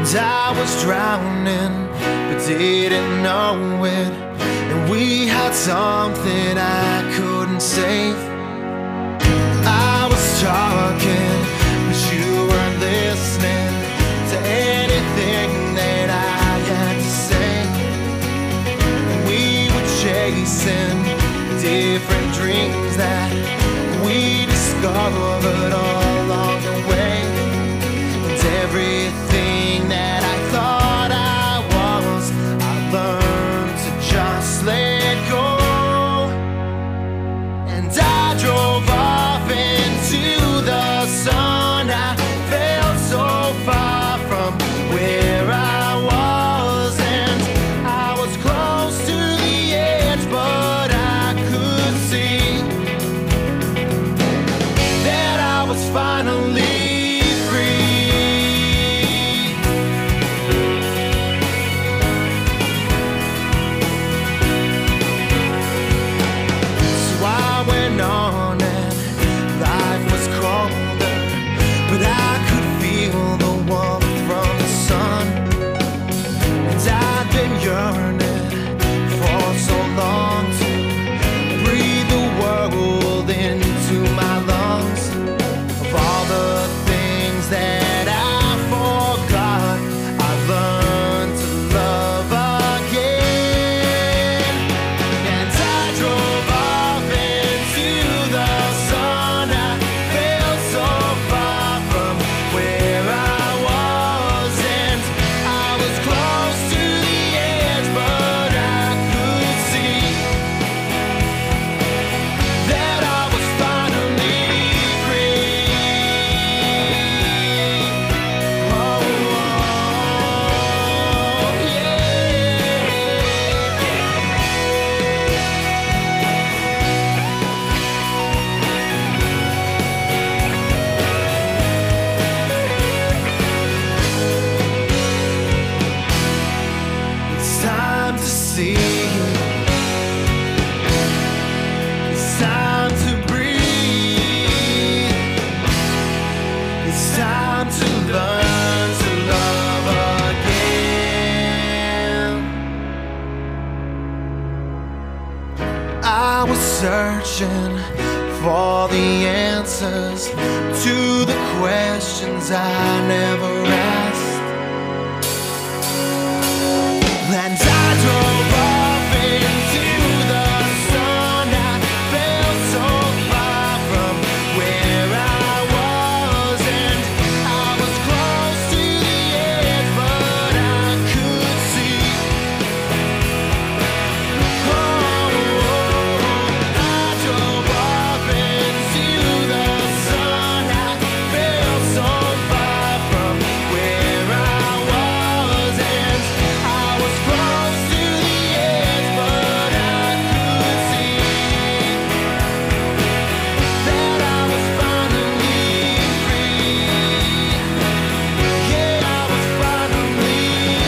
I was drowning, but didn't know it. And we had something I couldn't save. I was talking, but you weren't listening to anything that I had to say. And we were chasing different dreams that we discovered all along the way. And everything that I thought I was, I learned to just let go. And I drove off into the sun. I felt so far from where I was, and I was close to the edge, but I could see that I was finally on, and life was colder, but I could feel the warmth from the sun. And I've been yearning for so long to breathe the world into my lungs. Of all the things that I forgot, I learned to love again. And I drove off into the sun. I felt so far from where I was, and I was close to the edge, but I could see that I was finally free. Oh, it's time to see. It's time to breathe. It's time to learn to love again. I was searching for the answers to the questions I never asked. And I drove off into the sun. I felt so far from where I was, and I was close to the edge, but I could see. I drove off into the sun. I felt so far from where I was, and I was close to the edge, but I could see that I was finally free. Yeah, I was finally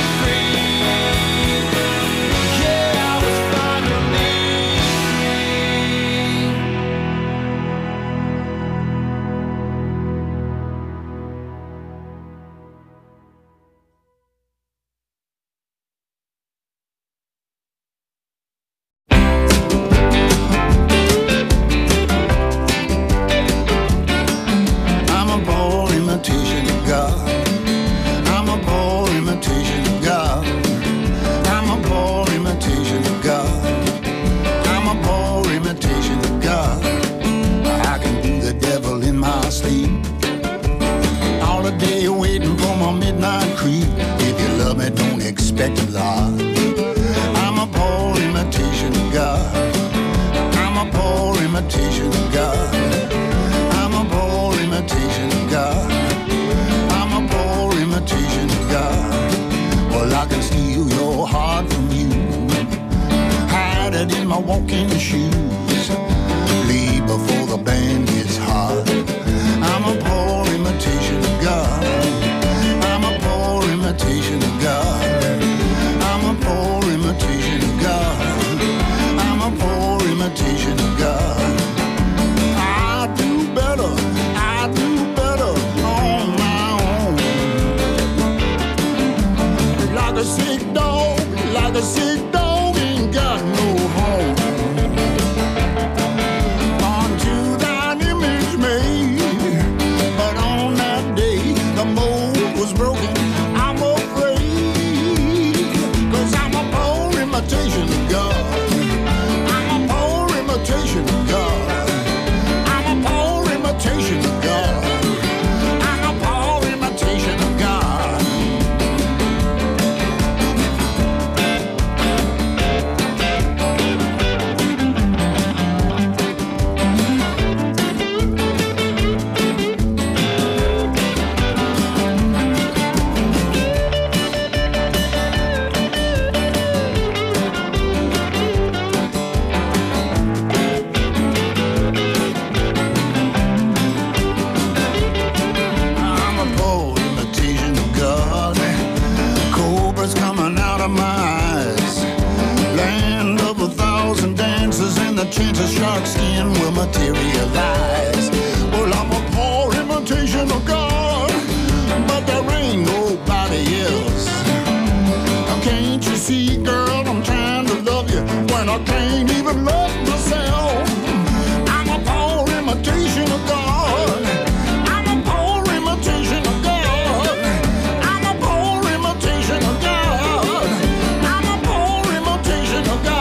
free. Yeah, I was finally I'm a poor imitation of God. I'm a poor imitation of God. I'm a poor imitation of God. I'm a poor imitation of God. I can do the devil in my sleep. All the day waiting for my midnight creep. If you love me, don't expect a lot. I'm a poor imitation of God. I'm a poor imitation of God. I'm a poor imitation of God. I'm a poor imitation of God. Well, I can steal your heart from you, hide it in my walking shoes, leave before the band gets hot. I'm a poor imitation of God. I'm a poor imitation of God. I'm a poor imitation of God. I'm a poor imitation of God. I do better. I do better on my own. dreams of shark skin will materialize. Well, I'm a poor imitation of God, but there ain't nobody else. Now, can't you see, girl, I'm trying to love you when I can't even love myself. I'm a poor imitation of God. I'm a poor imitation of God. I'm a poor imitation of God. I'm a poor imitation of God.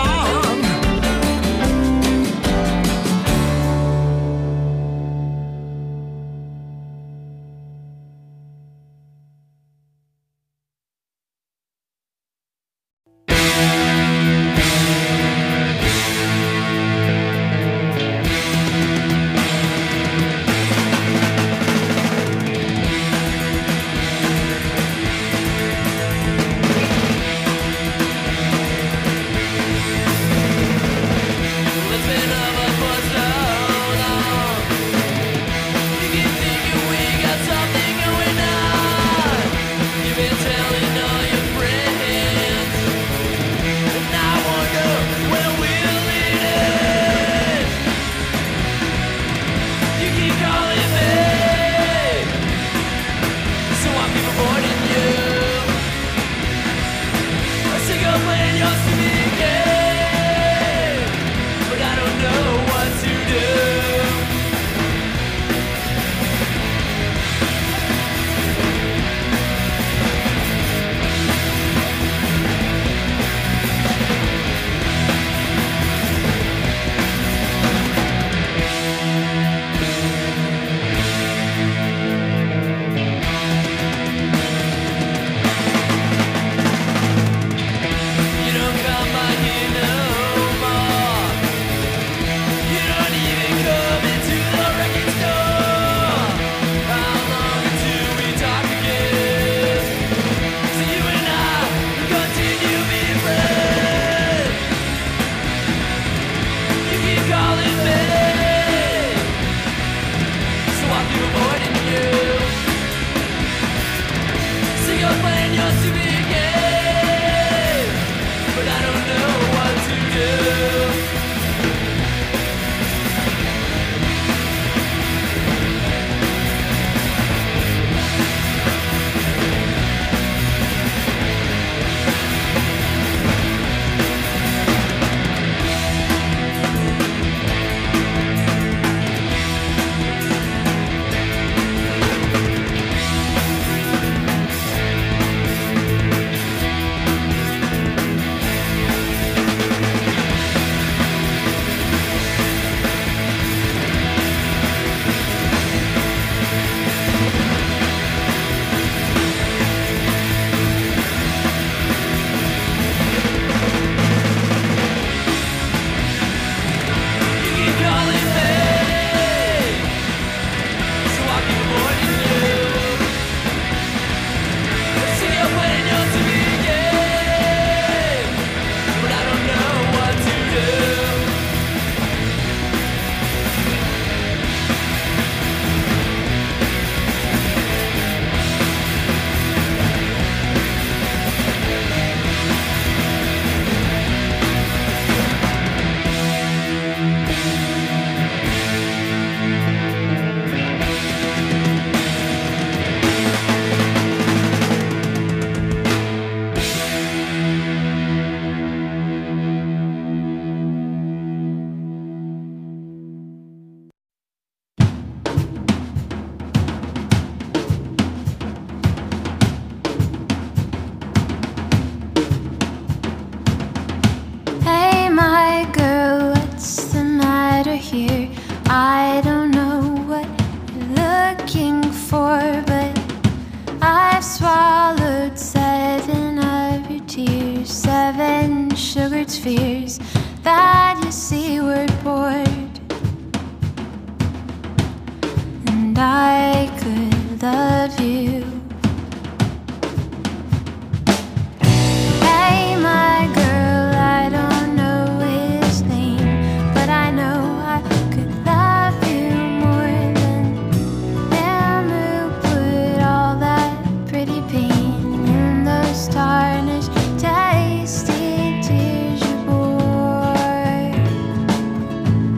I don't know what you're looking for, but I've swallowed 7 of your tears, 7 sugared spheres that you see were poured. And I could love you. Hey, my girl, I don't know his name, but I know I could love you more than him who put all that pretty pain in those tarnished, tasty tears you bore.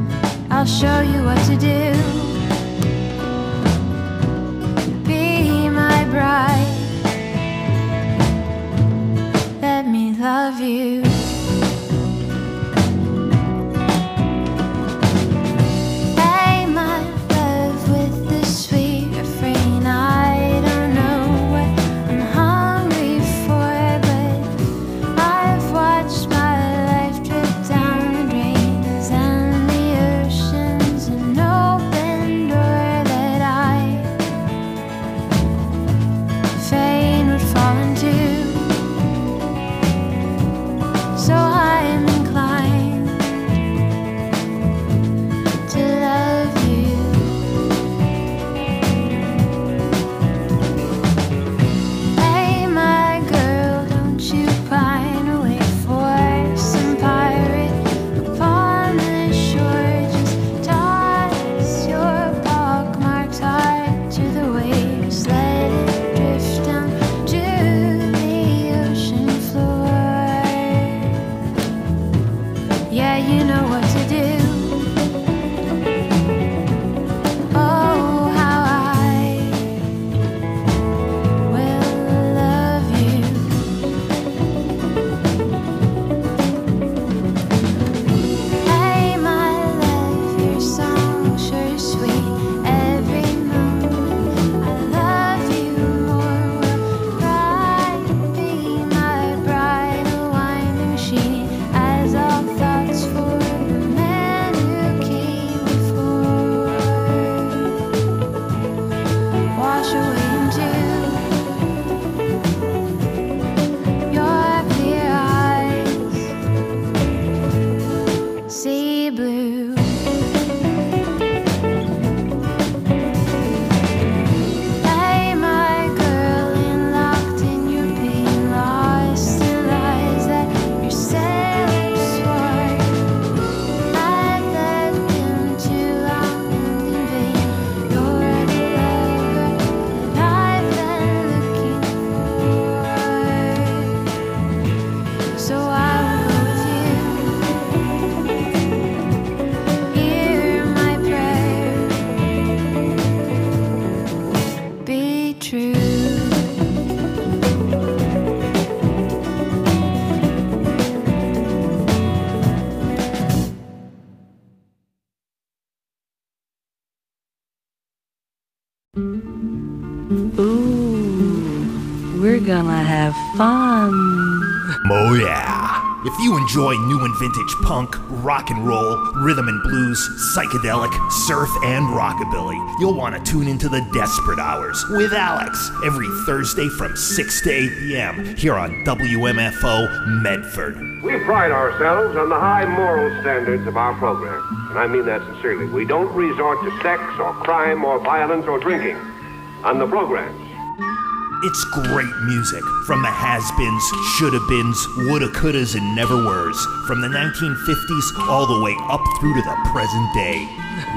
we're gonna have fun. Oh yeah. If you enjoy new and vintage punk, rock and roll, rhythm and blues, psychedelic, surf, and rockabilly, you'll want to tune into the Desperate Hours with Alex every Thursday from 6 to 8 p.m. here on WMFO Medford. We pride ourselves on the high moral standards of our program, and I mean that sincerely. We don't resort to sex or crime or violence or drinking on the programs. It's great music from the has-beens, shoulda-beens, woulda-couldas, and never-weres, from the 1950s all the way up through to the present day.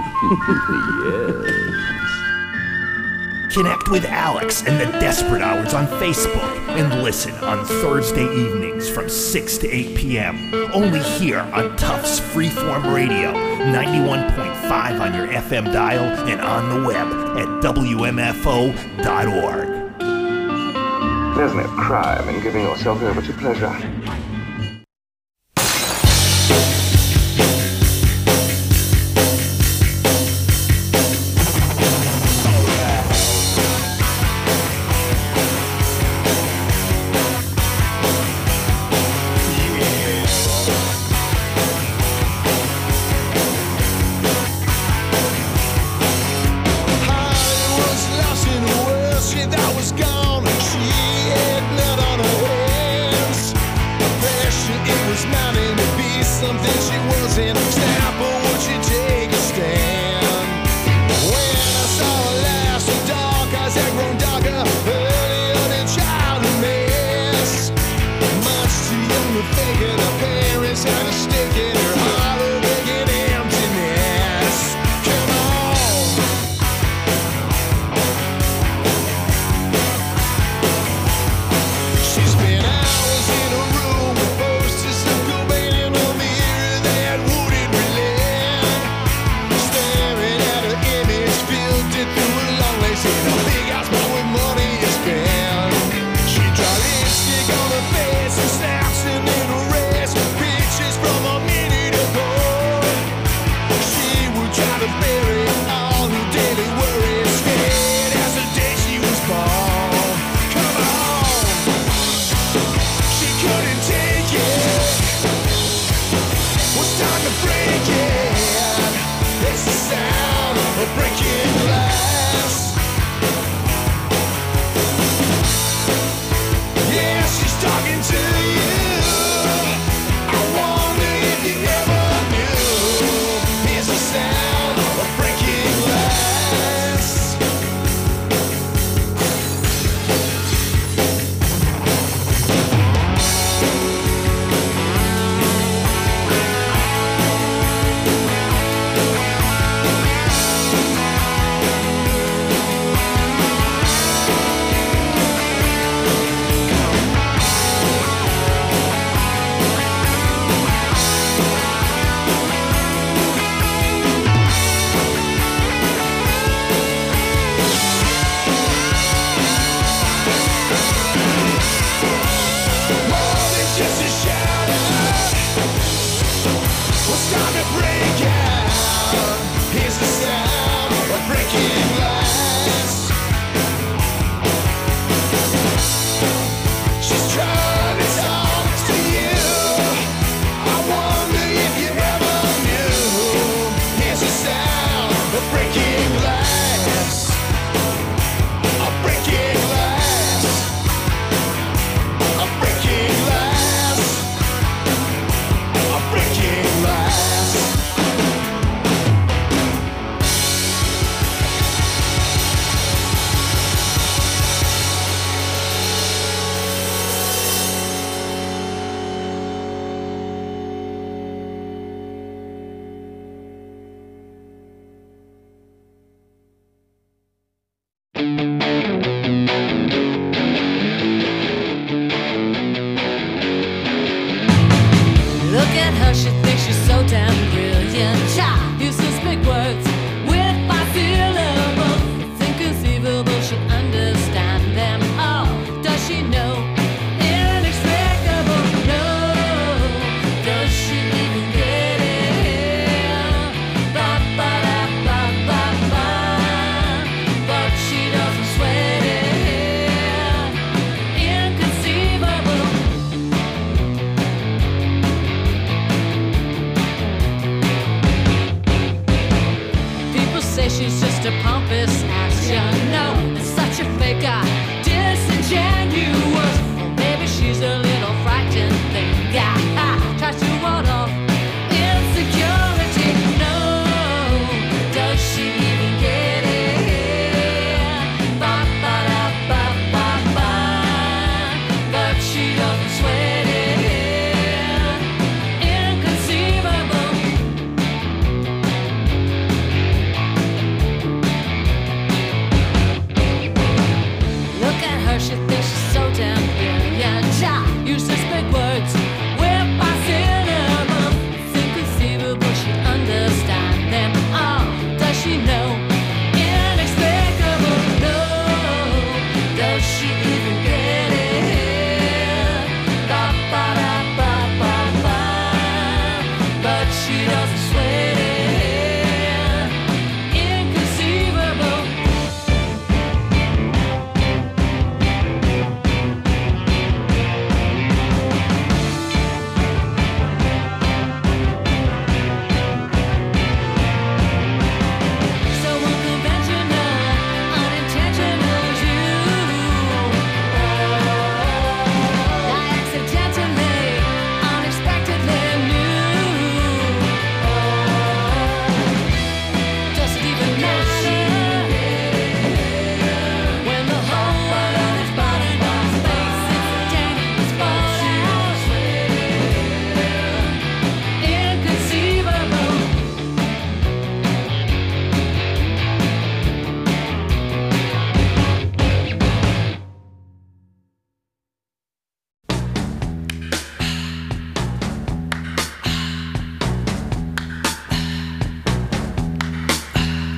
Yes. Connect with Alex and the Desperate Hours on Facebook and listen on Thursday evenings from 6 to 8 p.m. Only here on Tufts Freeform Radio, 91.5 on your FM dial and on the web at WMFO.org. There's no crime in giving yourself over to pleasure.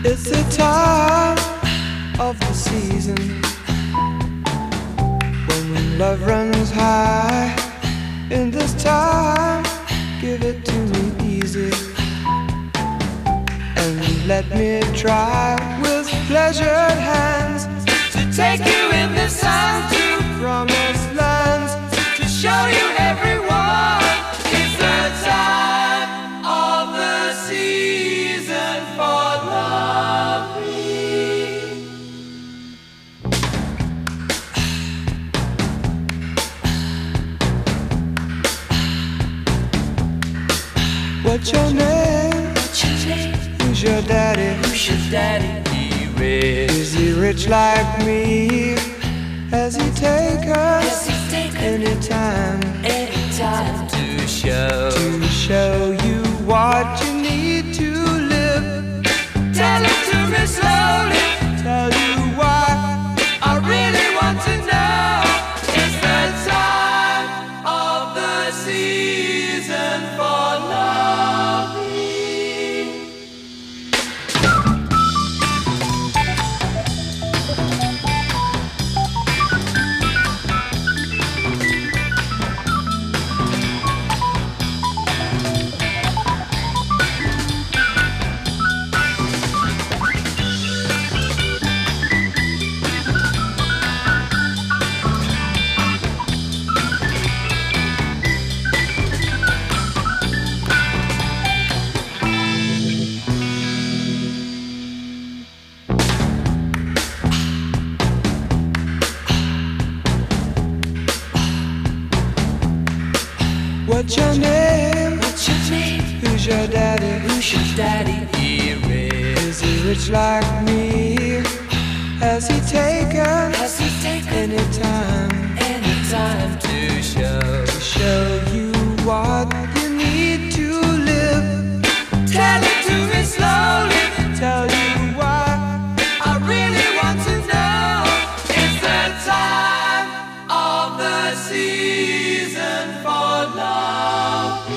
It's the time of the season when love runs high. In this time, give it to me easy, and let me try with pleasured hands to take you in the sun to promised lands, to show you everyone. It's the time of the season for loving. What's your name? Who's your daddy? Is he rich like me? Has he take us anytime to show you what you need to live? Tell it to me slowly. Tell you why I really want to know. It's the time of the season for loving. What's your name? Who's your daddy? Is he rich like me? Has he taken anytime to show you what you need to live? Tell it to me slowly. Tell you why I really want to know. It's the time of the season for loving.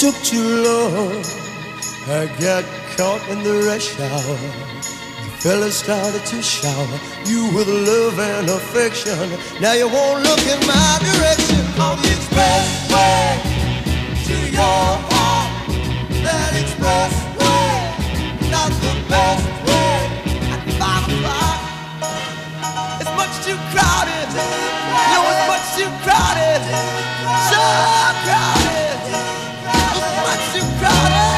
took too long. I got caught in the rush hour. The fellas started to shower you with love and affection. Now you won't look in my direction. On the expressway to your heart. That expressway, not the best way. At 5 o'clock, it's much too crowded. No, it's much too crowded. So crowded. It's much too crowded.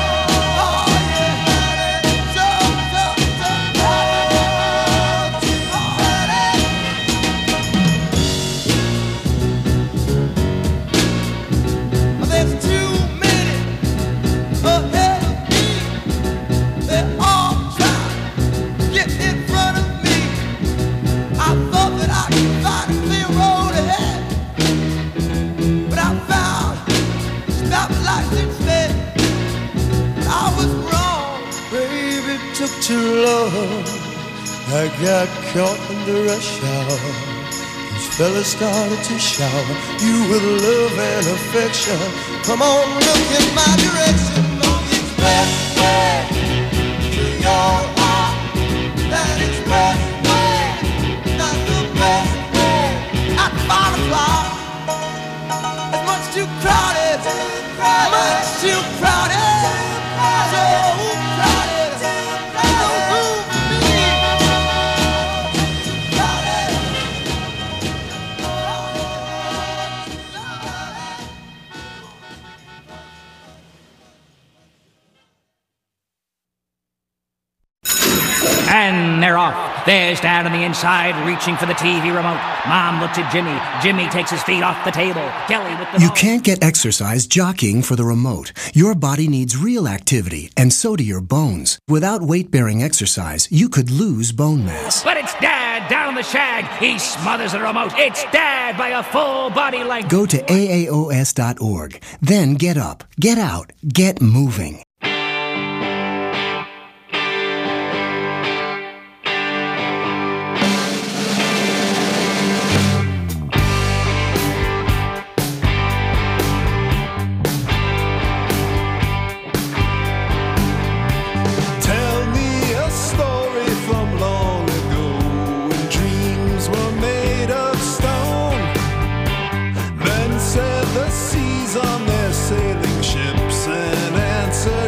Too long, I got caught in the rush hour. These fellas started to shower you with love and affection. Come on, look in my direction. On the expressway to your heart. That expressway, not the best way. At 5 o'clock, it's much too crowded. Much too crowded. So crowded. And they're off. There's Dad on the inside, reaching for the TV remote. Mom looks at Jimmy. Jimmy takes his feet off the table. Kelly with the You can't get exercise jockeying for the remote. Your body needs real activity, and so do your bones. Without weight-bearing exercise, you could lose bone mass. But it's Dad down on the shag. He smothers the remote. It's Dad by a full body length. Go to AAOS.org. Then get up, get out, get moving. On their sailing ships and answer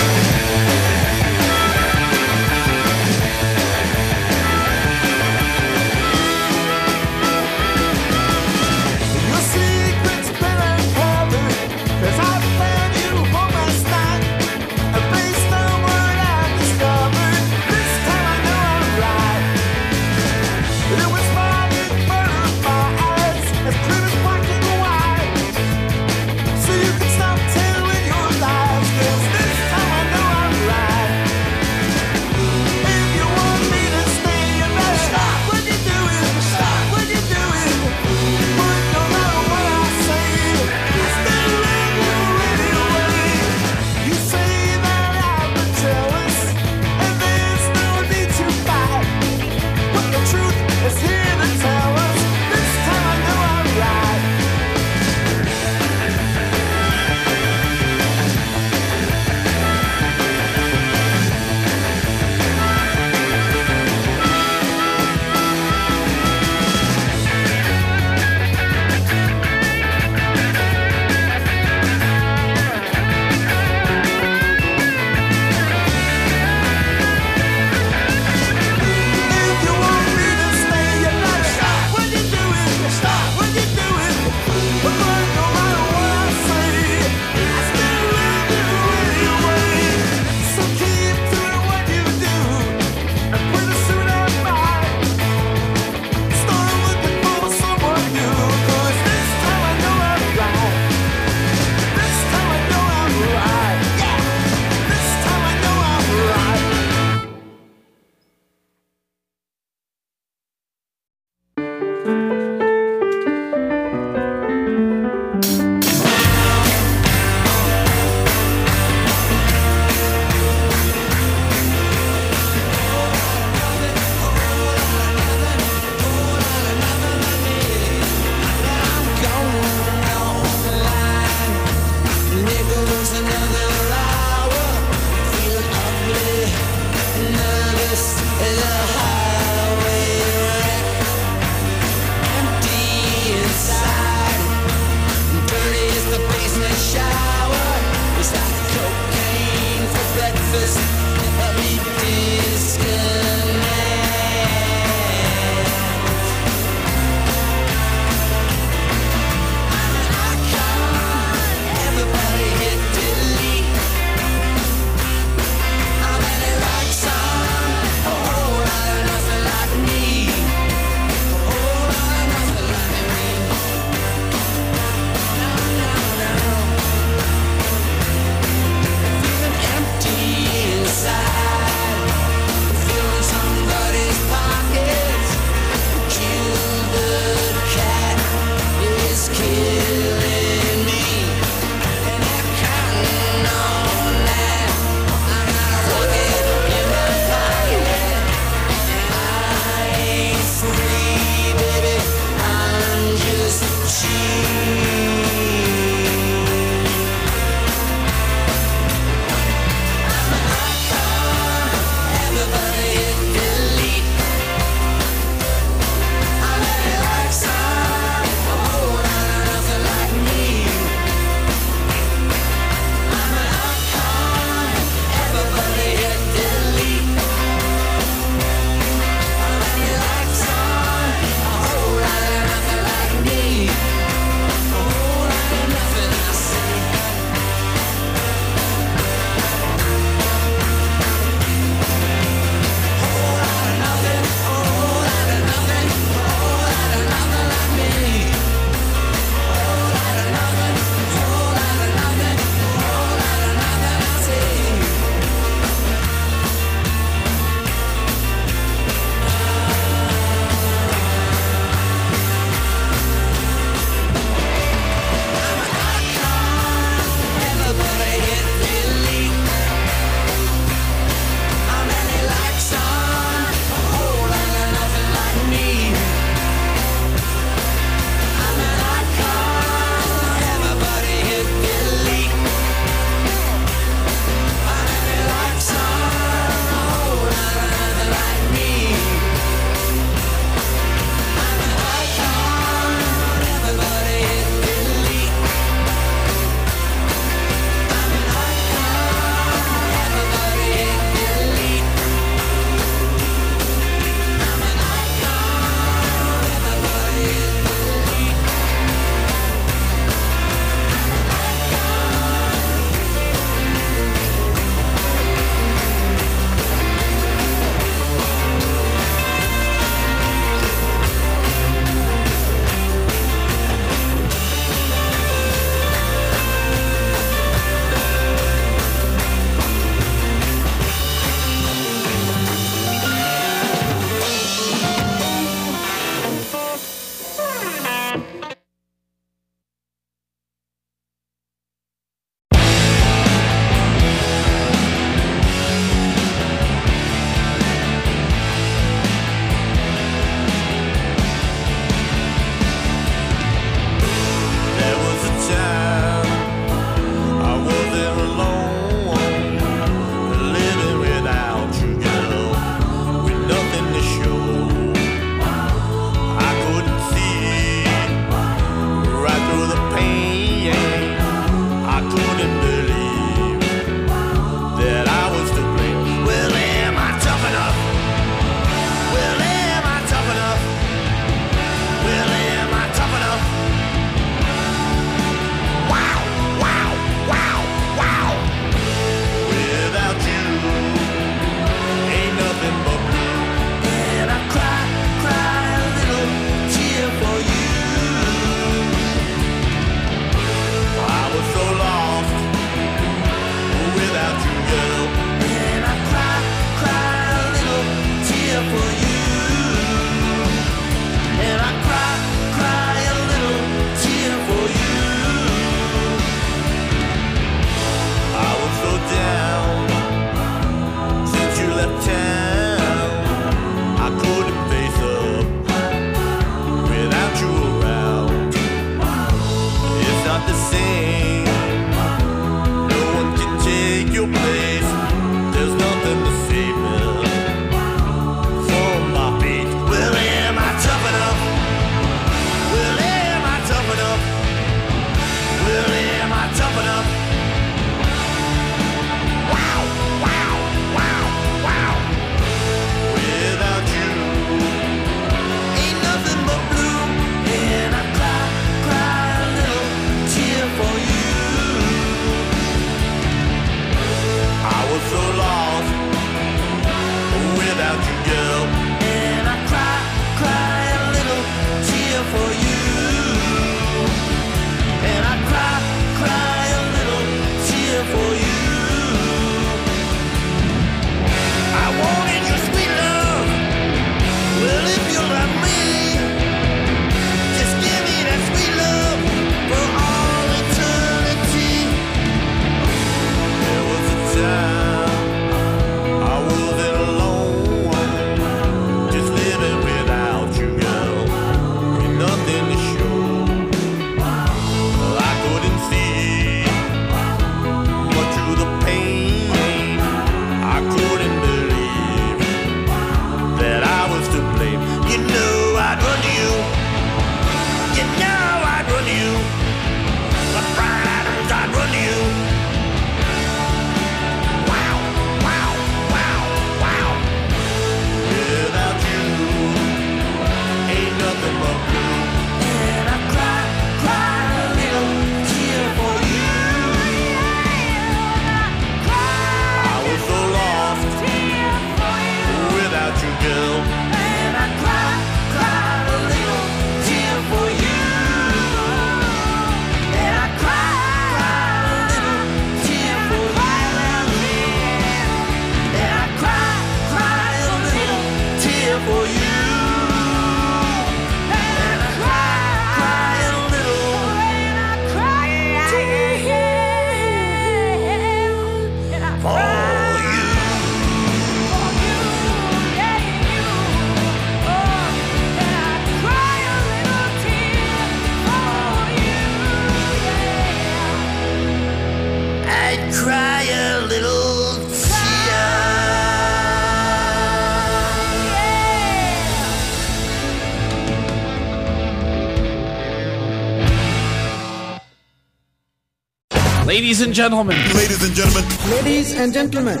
Ladies and gentlemen. Ladies and gentlemen. Ladies and gentlemen.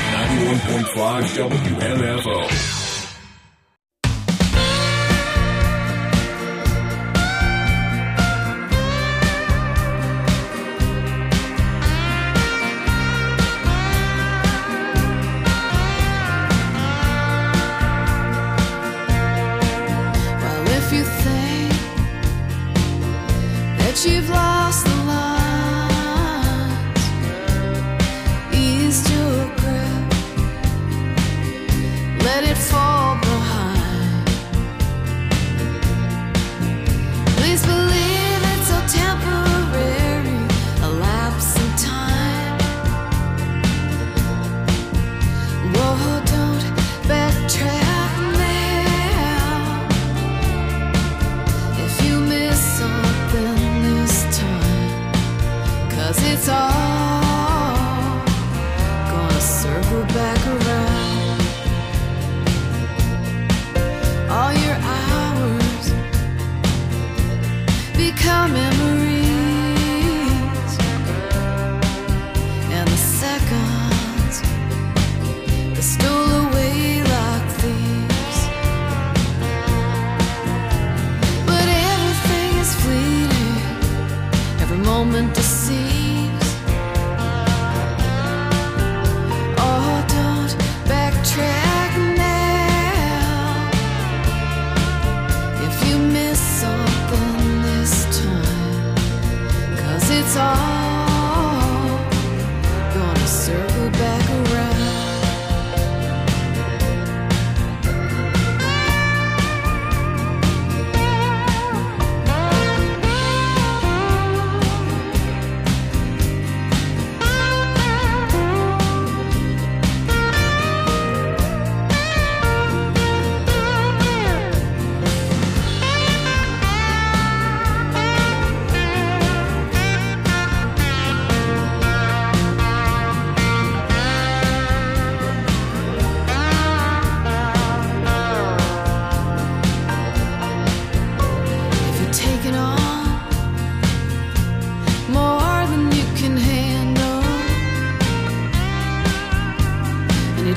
91.5 WMFO. You've lost the lines, ease your grip, let it fall.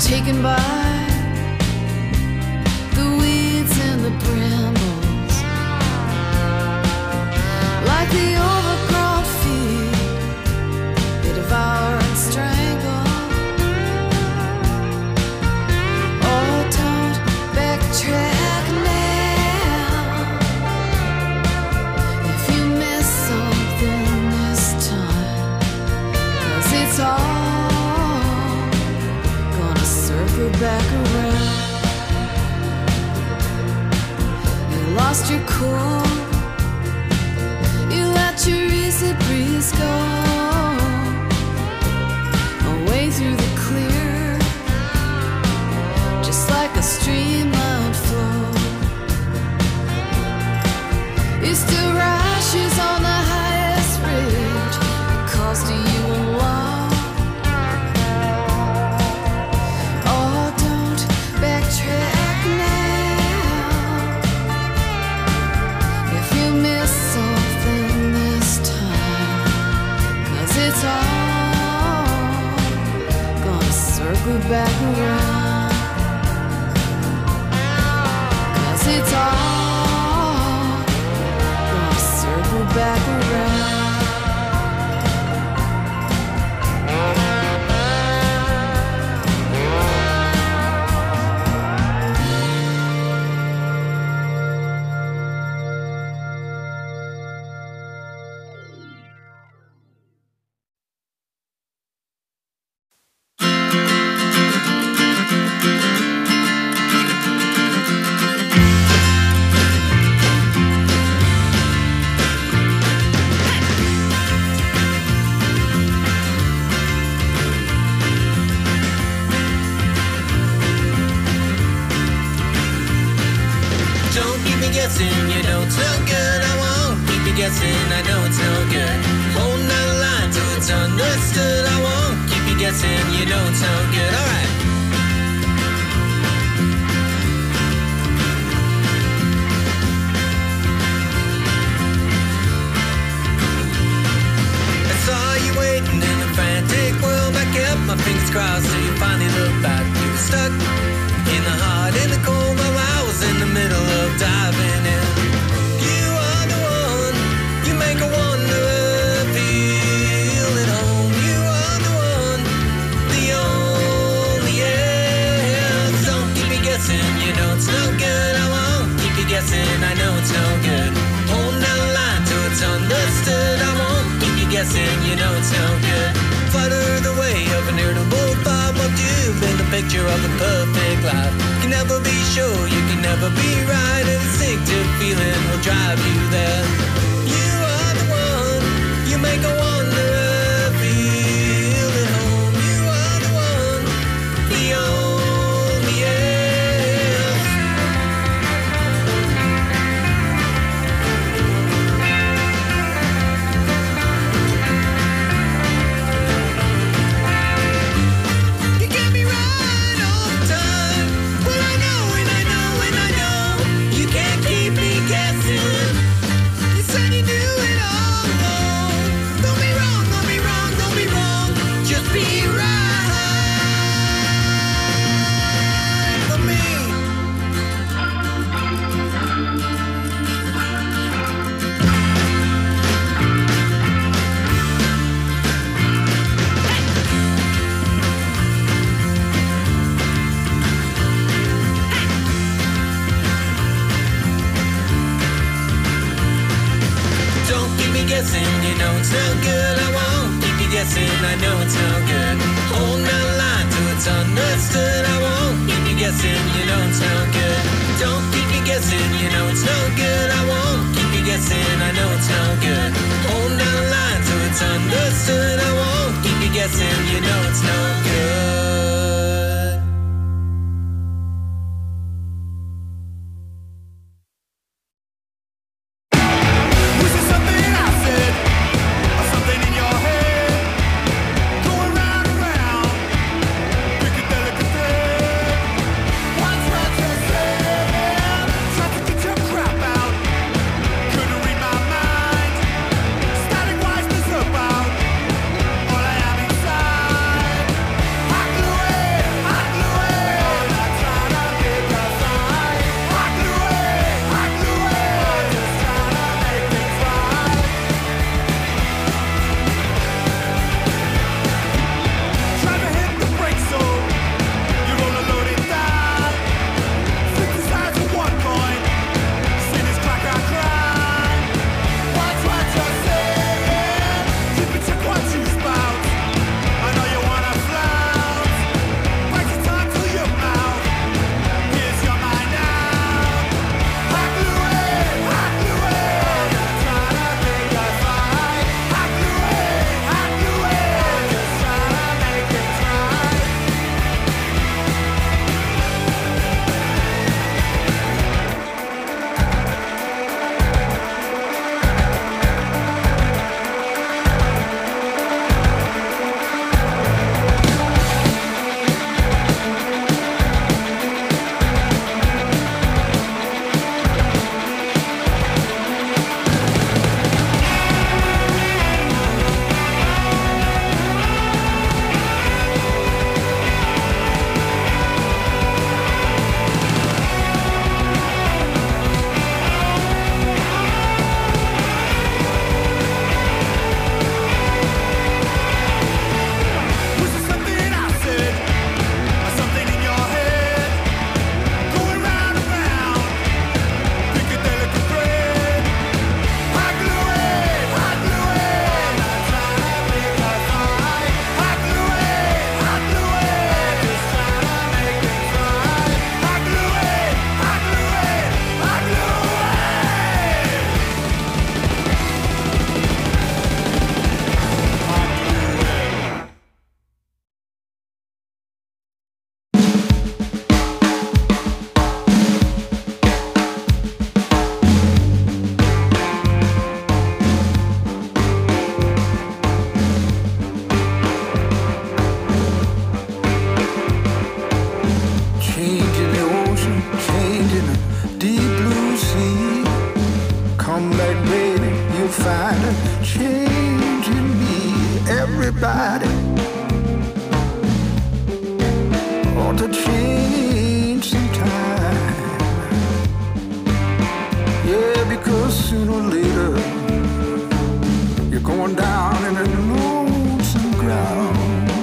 taken by the weeds and the brambles, like the overgrown field they devour and strangle. Oh, don't backtrack now. If you miss something this time, 'cause it's all gonna circle back around. You lost your cool, you let your easy breeze go away through the clear, just like a streamlined flow. You still rashes on the highest ridge because to you alone. Oh, don't backtrack now. If you miss something this time, 'cause it's all gonna circle back around. 'Cause it's all gonna circle back around. Don't keep me guessing, you know it's no good. I won't keep you guessing, I know it's no good. Hold that line till it's understood. I won't keep you guessing, you know it's no good. Alright. I saw you waiting in a frantic world. I kept my fingers crossed till you finally looked back. You were stuck in the hot, in the cold, while I was in the middle of diving in. You are the one, you make a wanderer feel at home. You are the one, the only, yeah. Don't keep me guessing, you know it's no good. I won't keep you guessing, I know it's no good. Hold that line till it's understood. I won't keep you guessing, you know it's no good. Flutter the way of an irritable thought. What you've been the picture of a perfect life. Can never be sure, you can never be right. An instinctive feeling will drive you there. You are the one, you make a wanderer feel at home. You are the one, the only, yeah. You get me right all the time, but I know and I know and I know you can't keep me guessing. You said you knew it all along. Don't be wrong, don't be wrong, don't be wrong. Just be right for me. Don't keep me guessing, you know it's no good. I won't keep you guessing, I know it's no good. Hold that line till it's understood. I won't keep you guessing, you know it's no good. Don't keep me guessing, you know it's no good. I won't keep you guessing, I know it's no good. Hold that line till it's understood. I won't keep you guessing, you know it's no good. Was it something I said, or something in your head, going round and round, psychedelic thread? What's what you said? Tried to get your crap out, couldn't read my mind. Static wise, this about all I have inside. everybody ought to change sometime. Yeah, because sooner or later you're going down in a lonesome ground.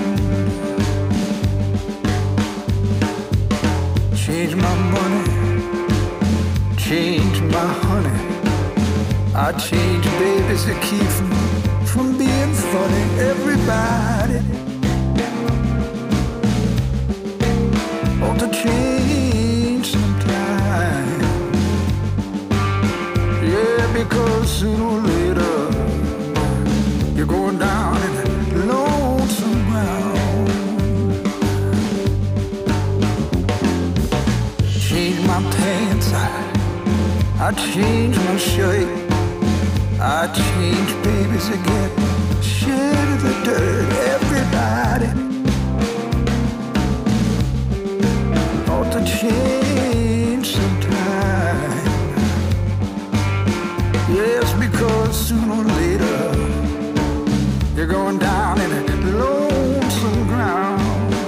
Change my money, change my honey. I change babies to keep from being funny. Everybody ought to change sometime. Yeah, because sooner or later you're going down in a lonesome ground. Change my pants, I change my shirt. I change babies again, shed the dirt. Everybody ought to change sometime. Yes, because sooner or later you're going down in a lonesome ground.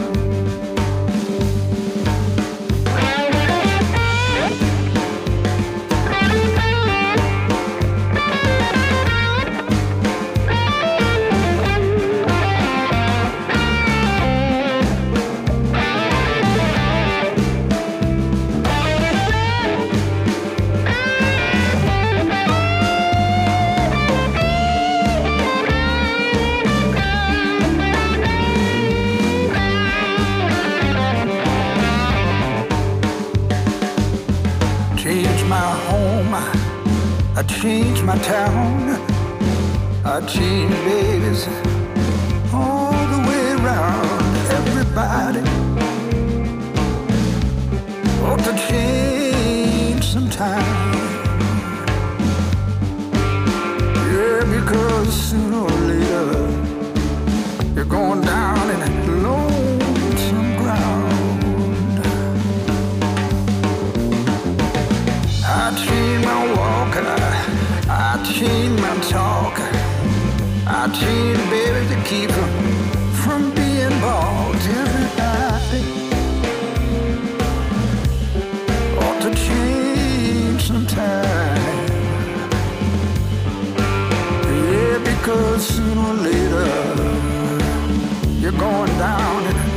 I change my town, I change babies all the way around. Everybody ought to change sometime. Yeah, because sooner or later you're going down in a lonesome ground. I change my walk, I change my talk, I change baby to keep from being bald. Everybody ought to change sometime. Yeah, because sooner or later you're going down in